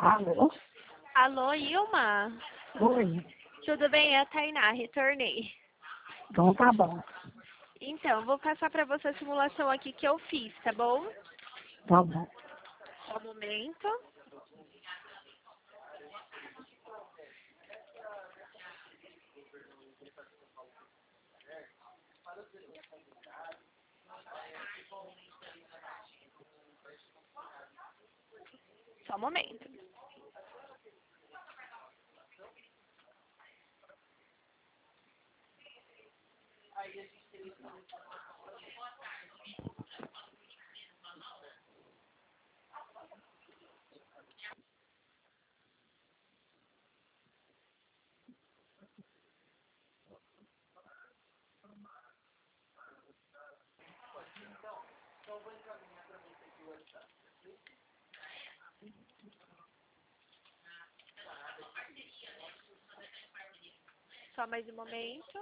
Alô? Alô, Ilma? Oi. Tudo bem? É a Tainá, retornei. Então tá bom. Então, vou passar para você a simulação aqui que eu fiz, tá bom? Tá bom. Só um momento. Só um momento. Só mais um momento.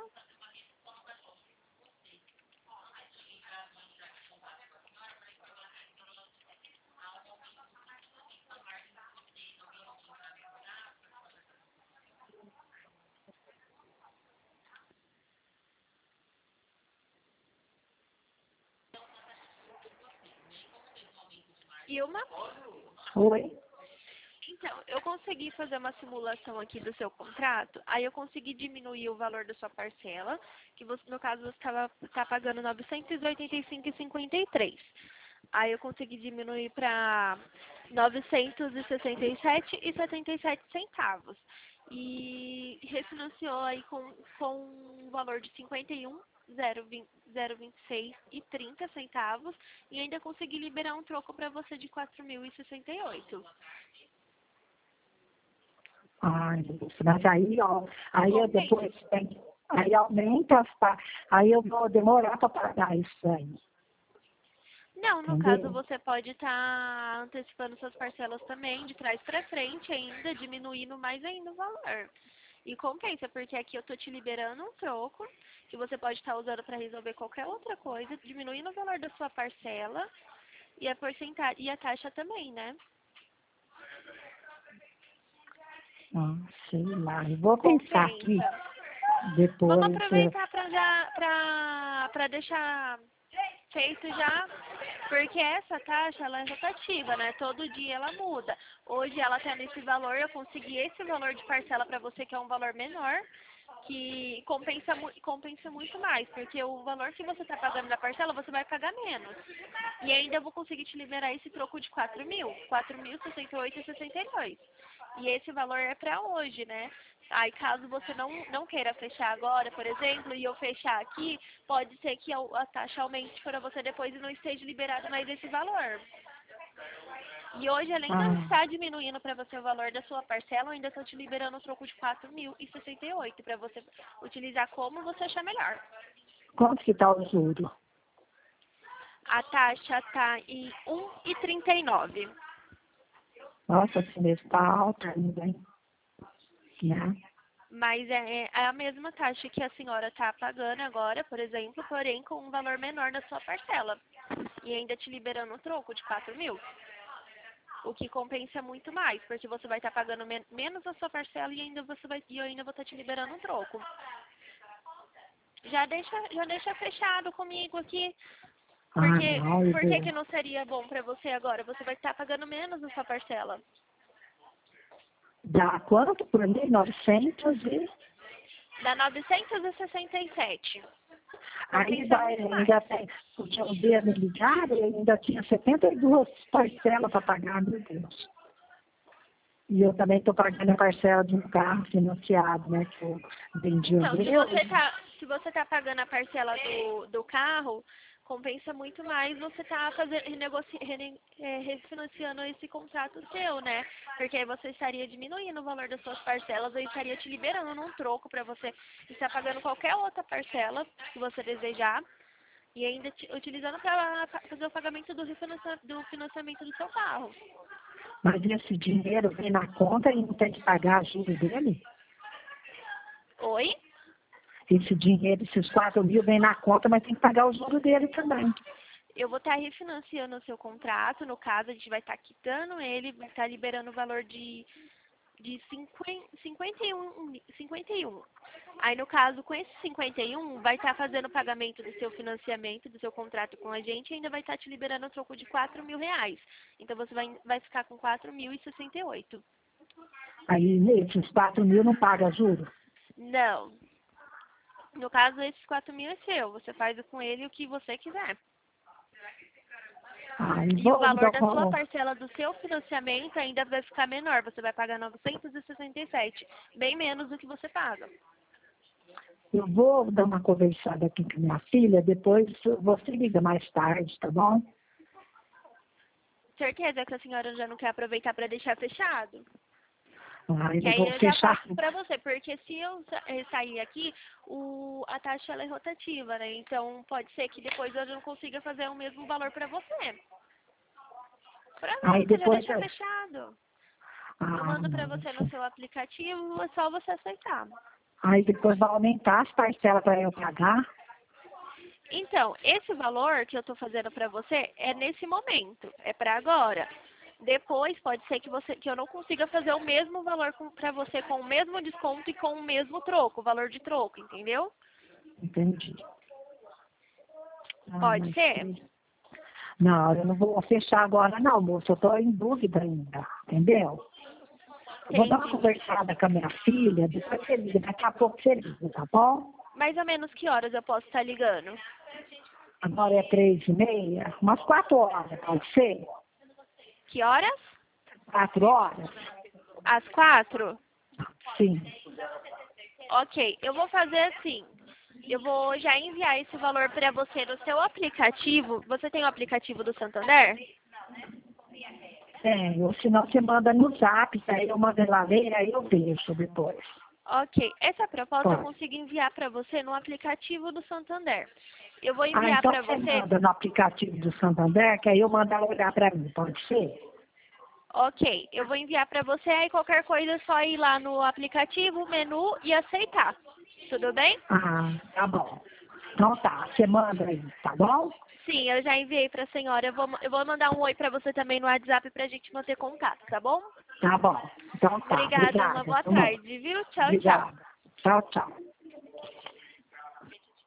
Ilma? Oi. Então, eu consegui fazer uma simulação aqui do seu contrato, aí eu consegui diminuir o valor da sua parcela, que você, no caso você tá pagando R$ 985,53. Aí eu consegui diminuir para R$ 967,77. E refinanciou aí com um valor de R$ 51.026,30 e ainda consegui liberar um troco para você de R$ 4.068. Ai, mas aí, ó, aí eu Compensa. depois tenho, aí aumenta, aí eu vou demorar para pagar isso aí, Não, no caso entendeu? você pode estar antecipando suas parcelas também, de trás para frente ainda, diminuindo mais ainda o valor. E compensa, porque aqui eu tô te liberando um troco, que você pode estar usando para resolver qualquer outra coisa, diminuindo o valor da sua parcela e a porcentagem e a taxa também, né? Ah, sei lá, eu vou pensar aqui Compensa. Vamos depois. aproveitar para deixar feito já, porque essa taxa ela é rotativa, né? Todo dia ela muda. Hoje ela está nesse valor, eu consegui esse valor de parcela para você que é um valor menor, que compensa muito mais, porque o valor que você está pagando na parcela você vai pagar menos. E ainda eu vou conseguir te liberar esse troco de 4.068,62. E esse valor é para hoje, né? Aí caso você não queira fechar agora, por exemplo, e eu fechar aqui, pode ser que a taxa aumente para você depois e não esteja liberado mais esse valor. E hoje, além de eu Ah, estar diminuindo para você o valor da sua parcela, eu ainda estou te liberando o troco de 4.068 para você utilizar como você achar melhor. quanto que tá o juro? A taxa está em 1,39. Nossa, esse mês tá alto ainda, hein? Né? Mas é a mesma taxa que a senhora está pagando agora, por exemplo, porém com um valor menor na sua parcela. E ainda te liberando um troco de 4.000. O que compensa muito mais, porque você vai estar pagando menos a sua parcela e eu ainda vou estar te liberando um troco. Já deixa fechado comigo aqui, Ah, porque não, eu por que vou que não seria bom para você agora? Você vai estar pagando menos a sua parcela. dar quanto por ali? 900 e... Dá 967. Aí Compensa muito mais. ainda tem, porque um dia me ligaram e ainda tinha 72 parcelas para pagar, meu Deus. E eu também estou pagando a parcela de um carro financiado, né? Que eu vendi o Então, meu. se você tá pagando a parcela do carro, compensa muito mais você tá refinanciando esse contrato seu, né? Porque aí você estaria diminuindo o valor das suas parcelas, eu estaria te liberando um troco para você estar pagando qualquer outra parcela que você desejar e ainda utilizando para fazer o pagamento do financiamento do seu carro. Mas esse dinheiro vem na conta e não tem que pagar a juros dele? Oi? Esse dinheiro, esses 4 mil vem na conta, mas tem que pagar o juro dele também. eu vou estar refinanciando o seu contrato. No caso, a gente vai estar quitando ele, vai estar liberando o valor de 51. Aí, no caso, com esse 51, vai estar fazendo o pagamento do seu financiamento, do seu contrato com a gente, e ainda vai estar te liberando o troco de R$ 4.000. Então, você vai ficar com 4.068. Aí, nesses 4.000 não paga juros? Não. No caso, esses 4.000 é seu. Você faz com ele o que você quiser. E o valor da sua parcela do seu financiamento ainda vai ficar menor. Você vai pagar 967, bem menos do que você paga. Eu vou dar uma conversada aqui com minha filha, depois você liga mais tarde, tá bom? Certeza que a senhora já não quer aproveitar para deixar fechado? Eu Que aí vou eu já fechar. faço para você, porque se eu sair aqui, a taxa ela é rotativa, né? Então pode ser que depois eu não consiga fazer o mesmo valor para você. Para mim, você já deixa fechado. Eu mando para você no seu aplicativo, é só você aceitar. Aí depois vai aumentar as parcelas para eu pagar? Então, esse valor que eu estou fazendo para você é nesse momento, é para agora. Depois pode ser que eu não consiga fazer o mesmo valor para você com o mesmo desconto e com o mesmo troco, o valor de troco, entendeu? Entendi. Pode ser? Não, eu não vou fechar agora não, moço. Eu estou em dúvida ainda, entendeu? Eu vou dar uma conversada com a minha filha, depois você liga, daqui a pouco você liga, tá bom? Mais ou menos que horas eu posso estar ligando? Agora é 3h30, umas 4 horas, pode ser? Que horas? 4 horas? Às 4? Sim. Ok, eu vou fazer assim. Eu vou já enviar esse valor para você no seu aplicativo. Você tem o aplicativo do Santander? Ou senão você manda no zap, aí eu mando lá ver, aí eu vejo depois. Ok, essa proposta eu consigo enviar para você no aplicativo do Santander. Eu vou enviar então para você você... manda no aplicativo do Santander, que aí eu mando ela olhar para mim, pode ser? Ok, eu vou enviar para você, aí qualquer coisa é só ir lá no aplicativo, menu e aceitar. Tudo bem? Tá bom. Então tá, você manda aí, tá bom? Sim, eu já enviei para a senhora. Eu vou mandar um oi para você também no WhatsApp para a gente manter contato, tá bom? Tá bom. Então tá, Obrigada, uma boa tarde, viu? Tchau, tchau. Obrigada. Tchau, tchau.